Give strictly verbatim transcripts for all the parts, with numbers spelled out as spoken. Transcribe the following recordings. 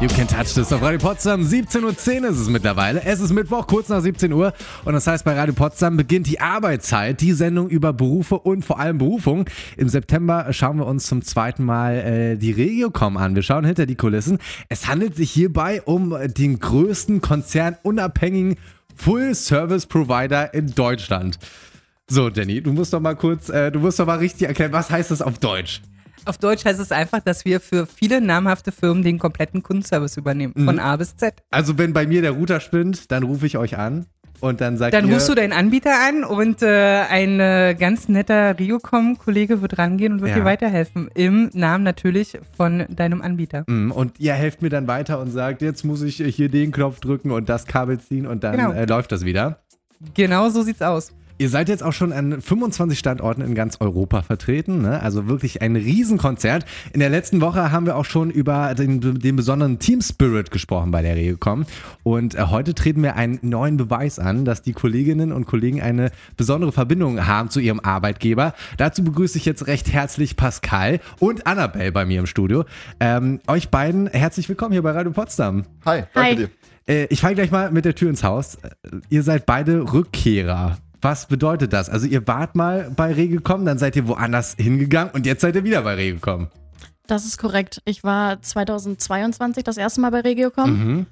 You Can Touch This auf Radio Potsdam. siebzehn Uhr zehn ist es mittlerweile. Es ist Mittwoch, kurz nach siebzehn Uhr. Und das heißt, bei Radio Potsdam beginnt die Arbeitszeit. Die Sendung über Berufe und vor allem Berufung. Im September schauen wir uns zum zweiten Mal äh, die Regiocom an. Wir schauen hinter die Kulissen. Es handelt sich hierbei um den größten konzernunabhängigen Full-Service-Provider in Deutschland. So, Jenny, du musst doch mal kurz, äh, du musst doch mal richtig erklären, was heißt das auf Deutsch? Auf Deutsch heißt es einfach, dass wir für viele namhafte Firmen den kompletten Kundenservice übernehmen, von mhm. A bis Z. Also wenn bei mir der Router spinnt, dann rufe ich euch an und dann sagt Dann ihr... rufst du deinen Anbieter an und äh, ein äh, ganz netter Regiocom-Kollege wird rangehen und wird Ja. dir weiterhelfen. Im Namen natürlich von deinem Anbieter. Mhm, und ihr helft mir dann weiter und sagt, jetzt muss ich hier den Knopf drücken und das Kabel ziehen und dann Genau. äh, läuft das wieder. Genau so sieht's aus. Ihr seid jetzt auch schon an fünfundzwanzig Standorten in ganz Europa vertreten, ne? Also wirklich ein Riesenkonzert. In der letzten Woche haben wir auch schon über den, den besonderen Team Spirit gesprochen bei der Regiocom. Und äh, heute treten wir einen neuen Beweis an, dass die Kolleginnen und Kollegen eine besondere Verbindung haben zu ihrem Arbeitgeber. Dazu begrüße ich jetzt recht herzlich Pascal und Annabelle bei mir im Studio. Ähm, euch beiden herzlich willkommen hier bei Radio Potsdam. Hi, danke Hi. dir. Äh, ich fange gleich mal mit der Tür ins Haus. Äh, Ihr seid beide Rückkehrer. Was bedeutet das? Also ihr wart mal bei Regiocom, dann seid ihr woanders hingegangen und jetzt seid ihr wieder bei Regiocom. Das ist korrekt. Ich war zweitausendzweiundzwanzig das erste Mal bei Regiocom Mhm.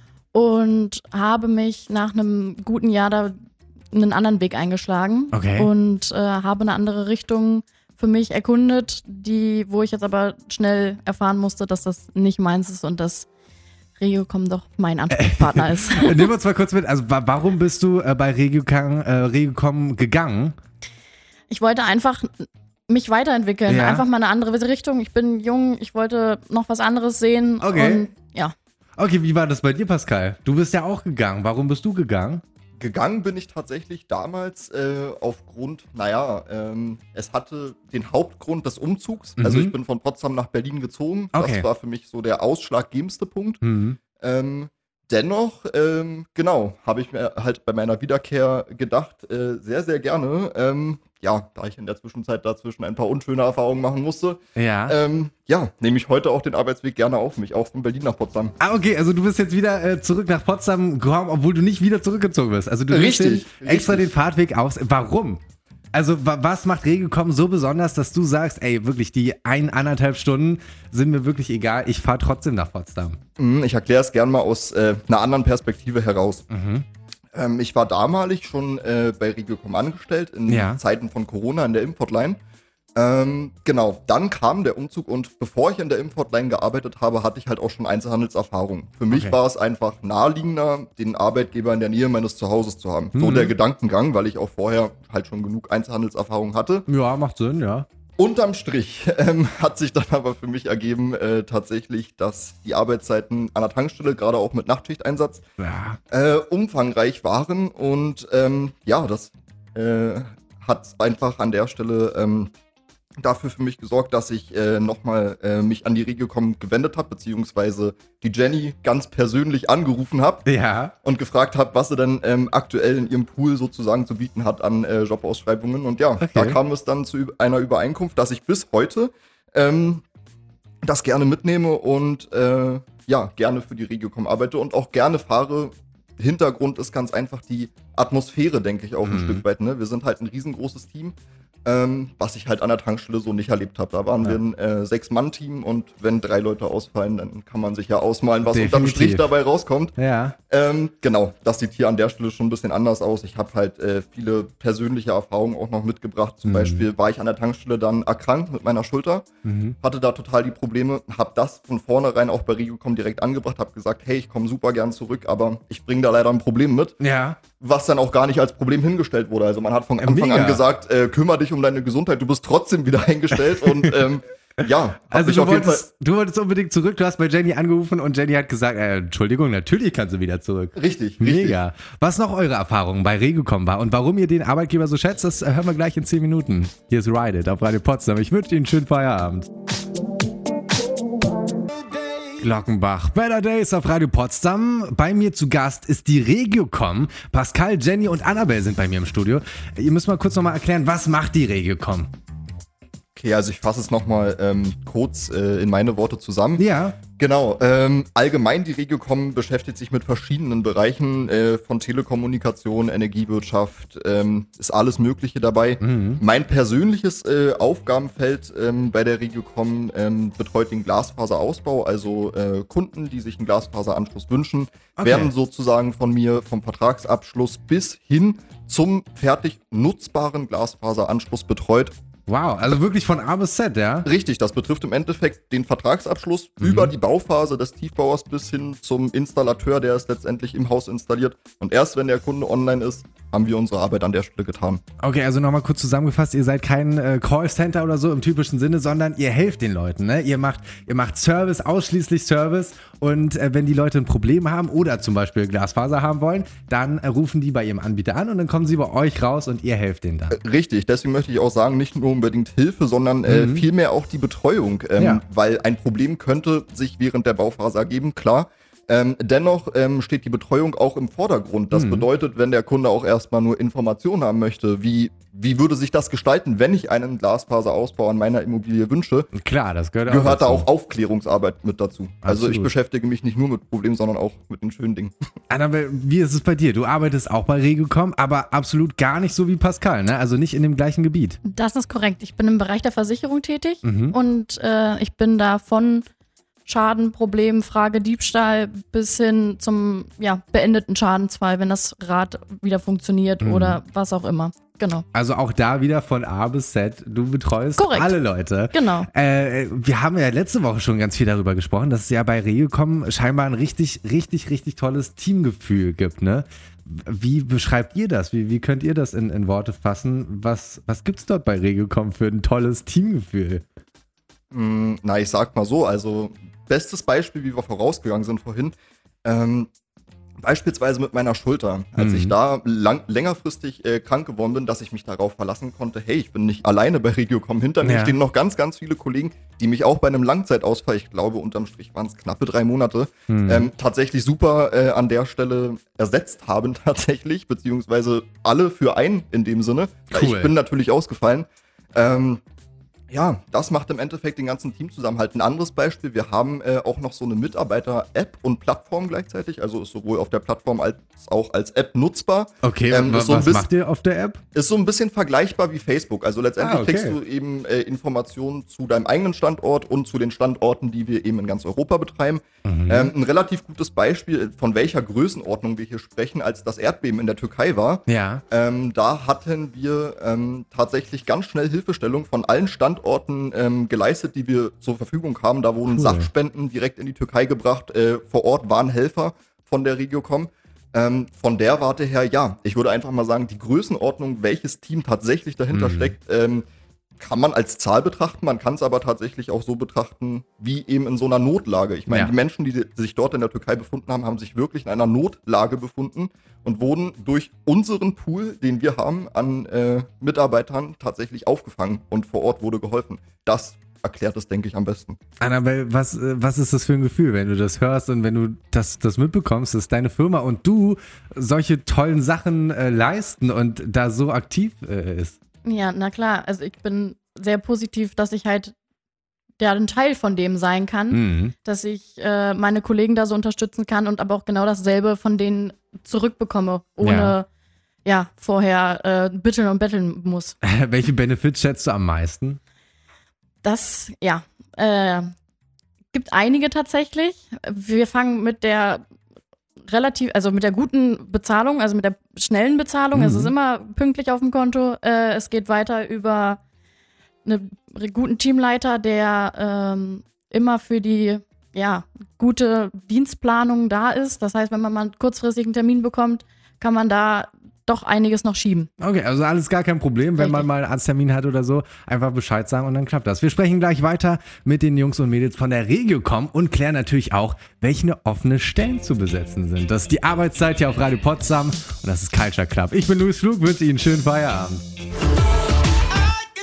und habe mich nach einem guten Jahr da einen anderen Weg eingeschlagen Okay. und äh, habe eine andere Richtung für mich erkundet, die, wo ich jetzt aber schnell erfahren musste, dass das nicht meins ist und dass Regiocom doch mein Ansprechpartner ist. Nehmen wir uns mal kurz mit. Also wa- warum bist du äh, bei Regiocom, äh, Regiocom gegangen? Ich wollte einfach mich weiterentwickeln, Ja. einfach mal eine andere Richtung. Ich bin jung, ich wollte noch was anderes sehen Okay. und ja. Okay, wie war das bei dir, Pascal? Du bist ja auch gegangen. Warum bist du gegangen? Gegangen bin ich tatsächlich damals äh, aufgrund, naja, ähm, es hatte den Hauptgrund des Umzugs. Mhm. Also ich bin von Potsdam nach Berlin gezogen. Okay. Das war für mich so der ausschlaggebendste Punkt. Mhm. Ähm, dennoch, ähm, genau, habe ich mir halt bei meiner Wiederkehr gedacht, äh, sehr, sehr gerne. Ähm, ja, da ich in der Zwischenzeit dazwischen ein paar unschöne Erfahrungen machen musste, Ja. ähm, ja, nehme ich heute auch den Arbeitsweg gerne auf mich, auch von Berlin nach Potsdam. Ah, okay, also du bist jetzt wieder äh, zurück nach Potsdam gekommen, obwohl du nicht wieder zurückgezogen bist. Also du nimmst Richtig, den, extra richtig. den Fahrtweg aus. Warum? Also wa- was macht Regiocom so besonders, dass du sagst, ey, wirklich, die ein, anderthalb Stunden sind mir wirklich egal, ich fahre trotzdem nach Potsdam. Mm, Ich erkläre es gern mal aus äh, einer anderen Perspektive heraus. Mhm. Ähm, ich war damalig schon äh, bei Regiocom angestellt, in Ja. Zeiten von Corona in der Importline. Ähm, genau, dann kam der Umzug und bevor ich in der Importline gearbeitet habe, hatte ich halt auch schon Einzelhandelserfahrung. Für mich Okay. war es einfach naheliegender, den Arbeitgeber in der Nähe meines Zuhauses zu haben. So Mhm. der Gedankengang, weil ich auch vorher halt schon genug Einzelhandelserfahrung hatte. Ja, macht Sinn, ja. Unterm Strich ähm, hat sich dann aber für mich ergeben, äh, tatsächlich, dass die Arbeitszeiten an der Tankstelle, gerade auch mit Nachtschichteinsatz, Ja. äh, umfangreich waren und ähm, ja, das äh, hat einfach an der Stelle ähm, dafür für mich gesorgt, dass ich äh, nochmal äh, mich an die Regiocom gewendet habe, beziehungsweise die Jenny ganz persönlich angerufen habe Ja. und gefragt habe, was sie denn ähm, aktuell in ihrem Pool sozusagen zu bieten hat an äh, Jobausschreibungen. Und ja, Okay. da kam es dann zu üb- einer Übereinkunft, dass ich bis heute ähm, das gerne mitnehme und äh, ja, gerne für die Regiocom arbeite und auch gerne fahre. Hintergrund ist ganz einfach die Atmosphäre, denke ich, auch ein Mhm. Stück weit. Ne? Wir sind halt ein riesengroßes Team, ähm, was ich halt an der Tankstelle so nicht erlebt habe. Da waren Ja. wir ein äh, Sechs-Mann-Team und wenn drei Leute ausfallen, dann kann man sich ja ausmalen, was unterm Definitiv. Strich dabei rauskommt. Ja. Ähm, genau, das sieht hier an der Stelle schon ein bisschen anders aus. Ich habe halt äh, viele persönliche Erfahrungen auch noch mitgebracht. Zum Mhm. Beispiel war ich an der Tankstelle dann erkrankt mit meiner Schulter, Mhm. hatte da total die Probleme, habe das von vornherein auch bei Regiocom direkt angebracht, habe gesagt, hey, ich komme super gern zurück, aber ich bringe da leider ein Problem mit, Ja. was dann auch gar nicht als Problem hingestellt wurde. Also man hat von Ja, Anfang mega. an gesagt, äh, kümmere dich um deine Gesundheit, du bist trotzdem wieder eingestellt und ähm, ja, hab Also mich du auf jeden Fall wolltest, du wolltest unbedingt zurück, du hast bei Jenny angerufen und Jenny hat gesagt, äh, Entschuldigung, natürlich kannst du wieder zurück. richtig, richtig. Mega. Was noch eure Erfahrung bei Regiocom war und warum ihr den Arbeitgeber so schätzt, das äh, hören wir gleich in zehn Minuten. Hier ist Ride It auf Radio Potsdam. Ich wünsche Ihnen einen schönen Feierabend. Glockenbach, Better Days auf Radio Potsdam. Bei mir zu Gast ist die Regiocom. Pascal, Jenny und Annabelle sind bei mir im Studio. Ihr müsst mal kurz nochmal erklären, was macht die Regiocom? Okay, also ich fasse es nochmal ähm, kurz äh, in meine Worte zusammen. Ja. Genau, ähm, allgemein die Regiocom beschäftigt sich mit verschiedenen Bereichen äh, von Telekommunikation, Energiewirtschaft, ähm, ist alles Mögliche dabei. Mhm. Mein persönliches äh, Aufgabenfeld ähm, bei der Regiocom ähm, betreut den Glasfaserausbau, also äh, Kunden, die sich einen Glasfaseranschluss wünschen, Okay. werden sozusagen von mir vom Vertragsabschluss bis hin zum fertig nutzbaren Glasfaseranschluss betreut. Wow, also wirklich von A bis Z, ja? Richtig, das betrifft im Endeffekt den Vertragsabschluss Mhm. über die Bauphase des Tiefbauers bis hin zum Installateur, der es letztendlich im Haus installiert. Und erst wenn der Kunde online ist, haben wir unsere Arbeit an der Stelle getan. Okay, also nochmal kurz zusammengefasst, ihr seid kein äh, Callcenter oder so im typischen Sinne, sondern ihr helft den Leuten, ne? Ihr macht, ihr macht Service, ausschließlich Service und äh, wenn die Leute ein Problem haben oder zum Beispiel Glasfaser haben wollen, dann äh, rufen die bei ihrem Anbieter an und dann kommen sie bei euch raus und ihr helft denen dann. Richtig, deswegen möchte ich auch sagen, nicht nur unbedingt Hilfe, sondern äh, Mhm. vielmehr auch die Betreuung, ähm, Ja. weil ein Problem könnte sich während der Bauphase ergeben, klar. Ähm, dennoch ähm, steht die Betreuung auch im Vordergrund. Das Mhm. bedeutet, wenn der Kunde auch erstmal nur Informationen haben möchte, wie, wie würde sich das gestalten, wenn ich einen Glasfaserausbau an meiner Immobilie wünsche, Klar, das gehört, gehört da dazu. auch Aufklärungsarbeit mit dazu. Also Absolut. ich beschäftige mich nicht nur mit Problemen, sondern auch mit den schönen Dingen. Annabelle, wie ist es bei dir? Du arbeitest auch bei Regiocom, aber absolut gar nicht so wie Pascal, ne? Also nicht in dem gleichen Gebiet. Das ist korrekt. Ich bin im Bereich der Versicherung tätig Mhm. und äh, ich bin da von Schaden, Problem, Frage, Diebstahl bis hin zum ja, beendeten Schadensfall, wenn das Rad wieder funktioniert Mhm. oder was auch immer. Genau. Also auch da wieder von A bis Z. Du betreust Korrekt. alle Leute. Genau. Äh, wir haben ja letzte Woche schon ganz viel darüber gesprochen, dass es ja bei Regiocom scheinbar ein richtig, richtig, richtig tolles Teamgefühl gibt, ne? Wie beschreibt ihr das? Wie, wie könnt ihr das in, in Worte fassen? Was, was gibt's dort bei Regiocom für ein tolles Teamgefühl? Mm, Na, ich sag mal so, also bestes Beispiel, wie wir vorausgegangen sind vorhin, ähm, beispielsweise mit meiner Schulter. Als Mhm. ich da lang, längerfristig äh, krank geworden bin, dass ich mich darauf verlassen konnte, hey, ich bin nicht alleine bei Regiocom, hinter mir Ja. stehen noch ganz, ganz viele Kollegen, die mich auch bei einem Langzeitausfall, ich glaube unterm Strich waren es knappe drei Monate, Mhm. ähm, tatsächlich super äh, an der Stelle ersetzt haben tatsächlich, beziehungsweise alle für einen in dem Sinne. Weil Cool. Ich bin natürlich ausgefallen. Ähm, Ja, das macht im Endeffekt den ganzen Teamzusammenhalt. Ein anderes Beispiel, wir haben äh, auch noch so eine Mitarbeiter-App und Plattform gleichzeitig, also ist sowohl auf der Plattform als auch als App nutzbar. Okay, Ähm, wa- ist so ein was bisschen- macht ihr auf der App? Ist so ein bisschen vergleichbar wie Facebook. Also letztendlich Ah, okay. kriegst du eben äh, Informationen zu deinem eigenen Standort und zu den Standorten, die wir eben in ganz Europa betreiben. Mhm. Ähm, ein relativ gutes Beispiel, von welcher Größenordnung wir hier sprechen, als das Erdbeben in der Türkei war. Ja. Ähm, da hatten wir ähm, tatsächlich ganz schnell Hilfestellung von allen Standorten ähm, geleistet, die wir zur Verfügung haben. Da wurden Cool. Sachspenden direkt in die Türkei gebracht. Äh, vor Ort waren Helfer von der Regiocom. Ähm, von der Warte her, ja, ich würde einfach mal sagen, die Größenordnung, welches Team tatsächlich dahinter Mhm. steckt, ähm, kann man als Zahl betrachten, man kann es aber tatsächlich auch so betrachten, wie eben in so einer Notlage. Ich meine, Ja. die Menschen, die sich dort in der Türkei befunden haben, haben sich wirklich in einer Notlage befunden und wurden durch unseren Pool, den wir haben, an äh, Mitarbeitern tatsächlich aufgefangen und vor Ort wurde geholfen. Das erklärt es, denke ich, am besten. Annabelle, was, äh, was ist das für ein Gefühl, wenn du das hörst und wenn du das, das mitbekommst, dass deine Firma und du solche tollen Sachen äh, leisten und da so aktiv äh, ist? Ja, na klar. Also ich bin sehr positiv, dass ich halt ja, ein Teil von dem sein kann, Mhm. dass ich äh, meine Kollegen da so unterstützen kann und aber auch genau dasselbe von denen zurückbekomme, ohne Ja. ja, vorher äh, bitteln und betteln muss. Welche Benefits schätzt du am meisten? Das, ja, äh, gibt einige tatsächlich. Wir fangen mit der relativ, also mit der guten Bezahlung, also mit der schnellen Bezahlung. Mhm. Es ist immer pünktlich auf dem Konto. Äh, es geht weiter über einen guten Teamleiter, der ähm, immer für die ja, gute Dienstplanung da ist. Das heißt, wenn man mal kurzfristig einen Termin bekommt, kann man da doch einiges noch schieben. Okay, also alles gar kein Problem, wenn man Richtig. mal einen Arzttermin hat oder so, einfach Bescheid sagen und dann klappt das. Wir sprechen gleich weiter mit den Jungs und Mädels von der Regiocom und klären natürlich auch, welche offene Stellen zu besetzen sind. Das ist die Arbeitszeit hier auf Radio Potsdam und das ist Culture Club. Ich bin Luis Flug, wünsche Ihnen einen schönen Feierabend. I can see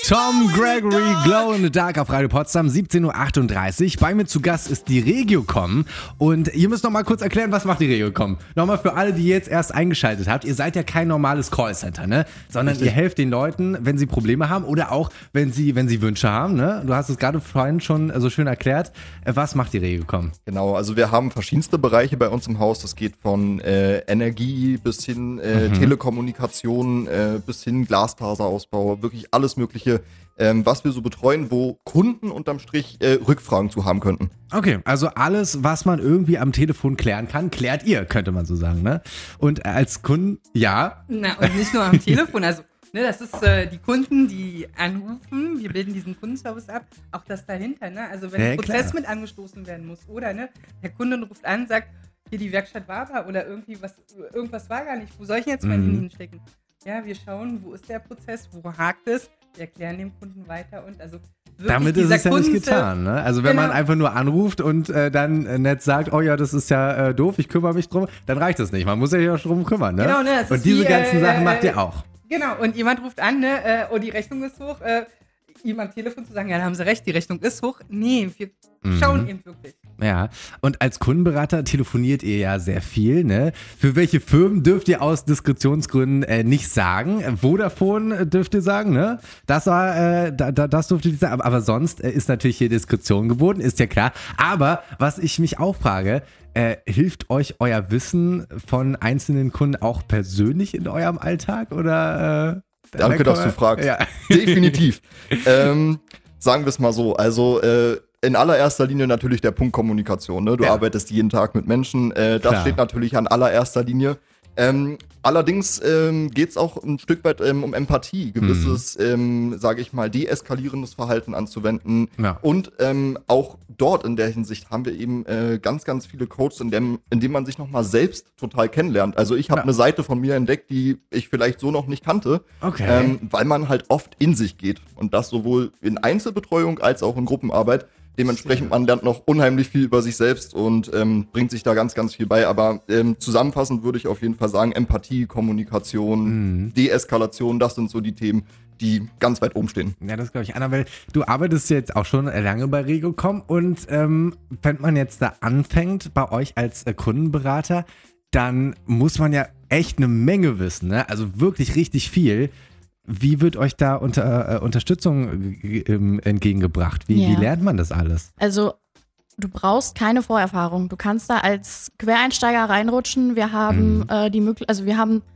Tom Gregory, Glow in the Dark auf Radio Potsdam, siebzehn Uhr achtunddreißig. Bei mir zu Gast ist die Regiocom. Und ihr müsst noch mal kurz erklären, was macht die Regiocom? Nochmal für alle, die jetzt erst eingeschaltet habt. Ihr seid ja kein normales Callcenter, ne? Sondern Richtig. Ihr helft den Leuten, wenn sie Probleme haben oder auch, wenn sie, wenn sie Wünsche haben, ne? Du hast es gerade vorhin schon so schön erklärt. Was macht die Regiocom? Genau, also wir haben verschiedenste Bereiche bei uns im Haus. Das geht von äh, Energie bis hin äh, mhm. Telekommunikation, äh, bis hin Glasfaserausbau, wirklich alles Mögliche, ähm, was wir so betreuen, wo Kunden unterm Strich äh, Rückfragen zu haben könnten. Okay, also alles, was man irgendwie am Telefon klären kann, klärt ihr, könnte man so sagen, ne? Und als Kunden, ja. Na, und nicht nur am Telefon, also ne, das ist äh, die Kunden, die anrufen, wir bilden diesen Kundenservice ab, auch das dahinter, ne? Also wenn ja, ein Prozess klar. mit angestoßen werden muss, oder ne, der Kunde ruft an, sagt, hier die Werkstatt war da oder irgendwie was, irgendwas war gar nicht, wo soll ich jetzt mein Handy hinstecken? Ja, wir schauen, wo ist der Prozess, wo hakt es, wir erklären dem Kunden weiter und also wirklich damit ist es ja nicht getan, ne? Also wenn genau. man einfach nur anruft und äh, dann äh, nett sagt, oh ja, das ist ja äh, doof, ich kümmere mich drum, dann reicht das nicht. Man muss sich ja drum kümmern, ne? Genau, ne? Das und ist diese wie, ganzen äh, Sachen macht ihr auch. Genau, und jemand ruft an, ne, äh, oh, die Rechnung ist hoch, äh, ihm am Telefon zu sagen, ja, da haben sie recht, die Rechnung ist hoch. Nee, wir mhm. schauen eben wirklich. Ja, und als Kundenberater telefoniert ihr ja sehr viel, ne? Für welche Firmen dürft ihr aus Diskretionsgründen äh, nicht sagen? Vodafone dürft ihr sagen, ne? Das war, äh, da, das durfte ich sagen, aber, aber sonst äh, ist natürlich hier Diskretion geboten, ist ja klar. Aber was ich mich auch frage, äh, hilft euch euer Wissen von einzelnen Kunden auch persönlich in eurem Alltag oder? Äh, Danke, dass du fragst. Ja. Definitiv. ähm, sagen wir es mal so, also äh, in allererster Linie natürlich der Punkt Kommunikation. Ne? Du ja. arbeitest jeden Tag mit Menschen. Äh, das Klar. steht natürlich an allererster Linie. Ähm, allerdings ähm, geht es auch ein Stück weit ähm, um Empathie, gewisses, mhm. ähm, sage ich mal, deeskalierendes Verhalten anzuwenden. Ja. Und ähm, auch dort in der Hinsicht haben wir eben äh, ganz, ganz viele Codes, in dem, in dem man sich nochmal selbst total kennenlernt. Also ich habe ja. eine Seite von mir entdeckt, die ich vielleicht so noch nicht kannte, okay. ähm, weil man halt oft in sich geht. Und das sowohl in Einzelbetreuung als auch in Gruppenarbeit. Dementsprechend, man lernt noch unheimlich viel über sich selbst und ähm, bringt sich da ganz, ganz viel bei. Aber ähm, zusammenfassend würde ich auf jeden Fall sagen, Empathie, Kommunikation, mhm. Deeskalation, das sind so die Themen, die ganz weit oben stehen. Ja, das glaube ich. Annabelle, du arbeitest jetzt auch schon lange bei Regiocom und ähm, wenn man jetzt da anfängt bei euch als äh, Kundenberater, dann muss man ja echt eine Menge wissen, ne? Also wirklich richtig viel. Wie wird euch da unter, äh, Unterstützung äh, entgegengebracht? Wie, ja. wie lernt man das alles? Also du brauchst keine Vorerfahrung. Du kannst da als Quereinsteiger reinrutschen. Wir haben mhm. äh, die Möglichkeit, also wir haben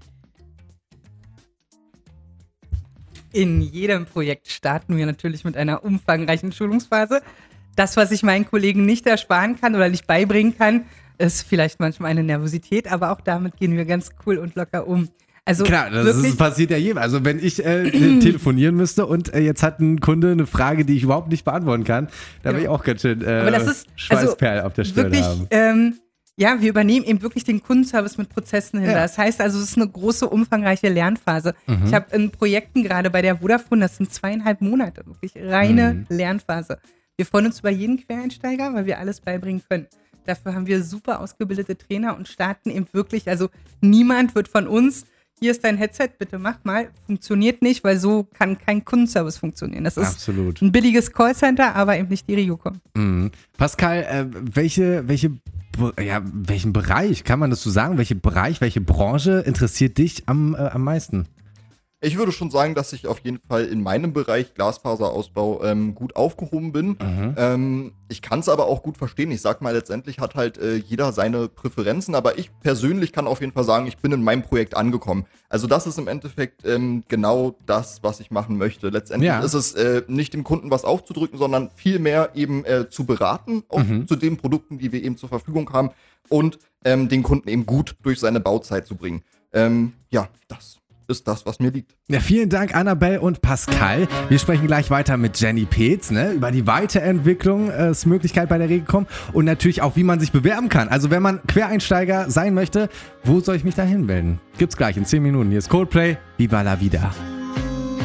in jedem Projekt starten wir natürlich mit einer umfangreichen Schulungsphase. Das, was ich meinen Kollegen nicht ersparen kann oder nicht beibringen kann, ist vielleicht manchmal eine Nervosität, aber auch damit gehen wir ganz cool und locker um. Also klar, das ist, passiert ja jedem. Also wenn ich äh, telefonieren müsste und äh, jetzt hat ein Kunde eine Frage, die ich überhaupt nicht beantworten kann, da will ich auch ganz schön äh, Aber das ist, Schweißperlen also auf der Stirn wirklich, haben. Ähm, ja, wir übernehmen eben wirklich den Kundenservice mit Prozessen hinter. Ja. Das heißt also, es ist eine große, umfangreiche Lernphase. Mhm. Ich habe in Projekten gerade bei der Vodafone, das sind zweieinhalb Monate, wirklich reine mhm. Lernphase. Wir freuen uns über jeden Quereinsteiger, weil wir alles beibringen können. Dafür haben wir super ausgebildete Trainer und starten eben wirklich, also niemand wird von uns hier ist dein Headset, bitte mach mal. Funktioniert nicht, weil so kann kein Kundenservice funktionieren. Das ist Absolut. ein billiges Callcenter, aber eben nicht die Regiocom. Mhm. Pascal, äh, welche, welche, ja, welchen Bereich, kann man das so sagen? Welche Bereich, welche Branche interessiert dich am, äh, am meisten? Ich würde schon sagen, dass ich auf jeden Fall in meinem Bereich Glasfaserausbau ähm, gut aufgehoben bin. Mhm. Ähm, ich kann es aber auch gut verstehen. Ich sag mal, letztendlich hat halt äh, jeder seine Präferenzen, aber ich persönlich kann auf jeden Fall sagen, ich bin in meinem Projekt angekommen. Also das ist im Endeffekt ähm, genau das, was ich machen möchte. Letztendlich ja. ist es äh, nicht dem Kunden was aufzudrücken, sondern vielmehr eben äh, zu beraten, auch mhm. zu den Produkten, die wir eben zur Verfügung haben und ähm, den Kunden eben gut durch seine Bauzeit zu bringen. Ähm, ja, das ist das, was mir liegt. Ja, vielen Dank, Annabelle und Pascal. Wir sprechen gleich weiter mit Jenny Peetz, ne, über die Weiterentwicklungsmöglichkeit bei der Regiocom und natürlich auch, wie man sich bewerben kann. Also wenn man Quereinsteiger sein möchte, wo soll ich mich da hinmelden? Gibt's gleich in zehn Minuten. Hier ist Coldplay, Viva la Vida.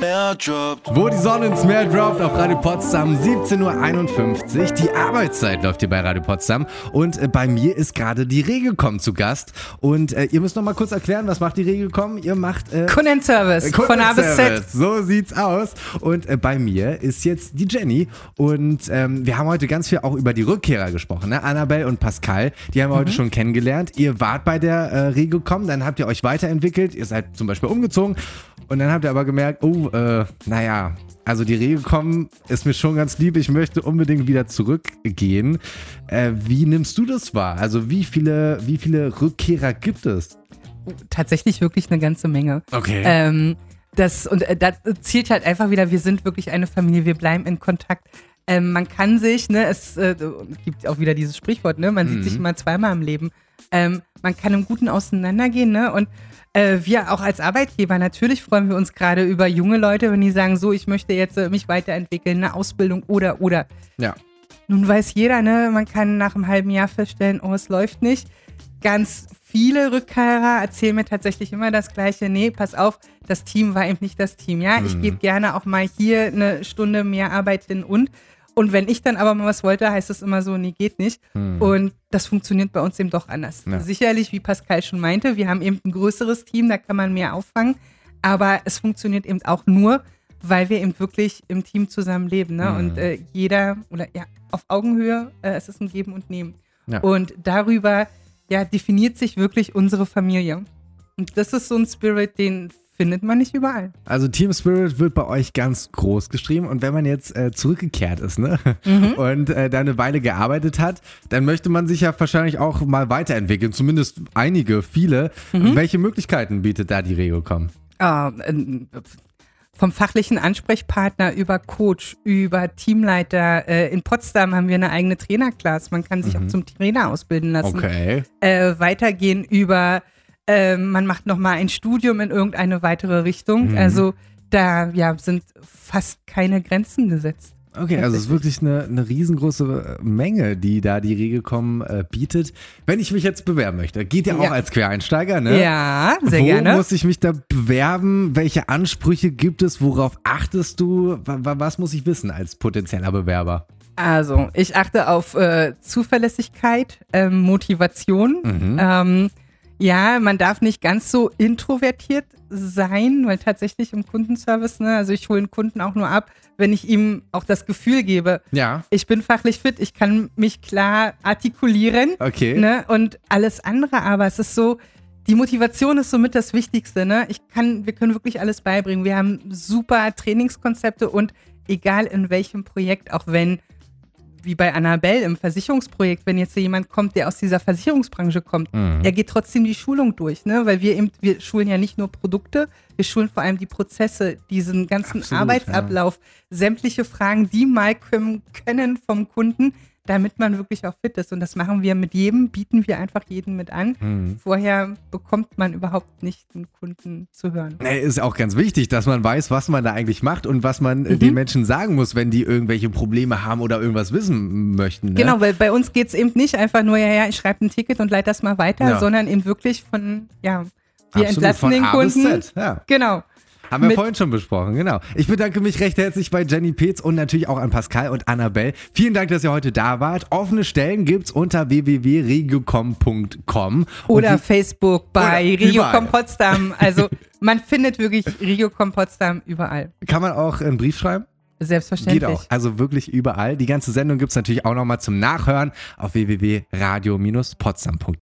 Meer droppt. Wo die Sonne ins Meer droppt auf Radio Potsdam, siebzehn Uhr einundfünfzig. Die Arbeitszeit läuft hier bei Radio Potsdam. Und äh, bei mir ist gerade die Regelcom zu Gast. Und äh, ihr müsst noch mal kurz erklären, was macht die Regelcom? Ihr macht äh, Kundenservice von A bis Z. So sieht's aus. Und äh, bei mir ist jetzt die Jenny. Und ähm, wir haben heute ganz viel auch über die Rückkehrer gesprochen. Ne? Annabelle und Pascal, die haben wir mhm. heute schon kennengelernt. Ihr wart bei der äh, Regelcom, dann habt ihr euch weiterentwickelt. Ihr seid zum Beispiel umgezogen. Und dann habt ihr aber gemerkt, oh, äh, naja, also die Regelcom ist mir schon ganz lieb, ich möchte unbedingt wieder zurückgehen. Äh, wie nimmst du das wahr? Also wie viele, wie viele Rückkehrer gibt es? Tatsächlich wirklich eine ganze Menge. Okay. Ähm, das, und äh, das zielt halt einfach wieder, wir sind wirklich eine Familie, wir bleiben in Kontakt. Ähm, man kann sich, ne, es äh, gibt auch wieder dieses Sprichwort, ne, man mhm. sieht sich immer zweimal im Leben. Ähm, man kann im Guten auseinandergehen, ne, und äh, wir auch als Arbeitgeber, natürlich freuen wir uns gerade über junge Leute, wenn die sagen, so, ich möchte jetzt äh, mich weiterentwickeln, eine Ausbildung oder, oder. Ja. Nun weiß jeder, ne, man kann nach einem halben Jahr feststellen, oh, es läuft nicht. Ganz viele Rückkehrer erzählen mir tatsächlich immer das Gleiche. Nee, pass auf, das Team war eben nicht das Team. Ja, mhm. ich gebe gerne auch mal hier eine Stunde mehr Arbeit hin und. Und wenn ich dann aber mal was wollte, heißt es immer so, nee, geht nicht. Mhm. Und das funktioniert bei uns eben doch anders. Ja. Sicherlich, wie Pascal schon meinte, wir haben eben ein größeres Team, da kann man mehr auffangen. Aber es funktioniert eben auch nur, weil wir eben wirklich im Team zusammen leben. Ne? Mhm. Und äh, jeder, oder ja, auf Augenhöhe, äh, es ist ein Geben und Nehmen. Ja. Und darüber ja, definiert sich wirklich unsere Familie. Und das ist so ein Spirit, den findet man nicht überall. Also Team Spirit wird bei euch ganz groß geschrieben und wenn man jetzt äh, zurückgekehrt ist, ne, mhm. und äh, da eine Weile gearbeitet hat, dann möchte man sich ja wahrscheinlich auch mal weiterentwickeln, zumindest einige, viele. Mhm. Welche Möglichkeiten bietet da die Regelcom? Ah, äh, vom fachlichen Ansprechpartner über Coach, über Teamleiter. Äh, in Potsdam haben wir eine eigene Trainerklasse. Man kann sich mhm. auch zum Trainer ausbilden lassen. Okay. Äh, weitergehen über Äh, man macht nochmal ein Studium in irgendeine weitere Richtung. Mhm. Also da ja, sind fast keine Grenzen gesetzt. Okay, also es ist wirklich eine, eine riesengroße Menge, die da die Regelcom äh, bietet. Wenn ich mich jetzt bewerben möchte, geht ja auch ja. als Quereinsteiger, ne? Ja, sehr Wo gerne. Wo muss ich mich da bewerben? Welche Ansprüche gibt es? Worauf achtest du? Was muss ich wissen als potenzieller Bewerber? Also, ich achte auf äh, Zuverlässigkeit, äh, Motivation, mhm. ähm, ja, man darf nicht ganz so introvertiert sein, weil tatsächlich im Kundenservice, ne, also ich hole den Kunden auch nur ab, wenn ich ihm auch das Gefühl gebe, ja. ich bin fachlich fit, ich kann mich klar artikulieren, okay. ne, und alles andere, aber es ist so, die Motivation ist somit das Wichtigste, ne, ich kann, wir können wirklich alles beibringen, wir haben super Trainingskonzepte und egal in welchem Projekt, auch wenn wie bei Annabelle im Versicherungsprojekt, wenn jetzt jemand kommt, der aus dieser Versicherungsbranche kommt, mhm. er geht trotzdem die Schulung durch, ne? Weil wir eben, wir schulen ja nicht nur Produkte, wir schulen vor allem die Prozesse, diesen ganzen Absolut, Arbeitsablauf, ja. sämtliche Fragen, die mal kommen können vom Kunden, damit man wirklich auch fit ist. Und das machen wir mit jedem, bieten wir einfach jeden mit an. Mhm. Vorher bekommt man überhaupt nicht einen Kunden zu hören. Nee, ist auch ganz wichtig, dass man weiß, was man da eigentlich macht und was man mhm. den Menschen sagen muss, wenn die irgendwelche Probleme haben oder irgendwas wissen möchten. Ne? Genau, weil bei uns geht es eben nicht einfach nur, ja, ja, ich schreibe ein Ticket und leite das mal weiter, ja. sondern eben wirklich von, ja, wir Absolut, entlassen von den A Kunden. Bis Z, ja. Genau. Haben wir vorhin schon besprochen, genau. Ich bedanke mich recht herzlich bei Jenny Peetz und natürlich auch an Pascal und Annabelle. Vielen Dank, dass ihr heute da wart. Offene Stellen gibt's unter w w w punkt regiocom punkt com. Oder Facebook bei Regiocom Potsdam. Also man findet wirklich Regiocom Potsdam überall. Kann man auch einen Brief schreiben? Selbstverständlich. Geht auch, also wirklich überall. Die ganze Sendung gibt's natürlich auch nochmal zum Nachhören auf w w w punkt radio Bindestrich potsdam punkt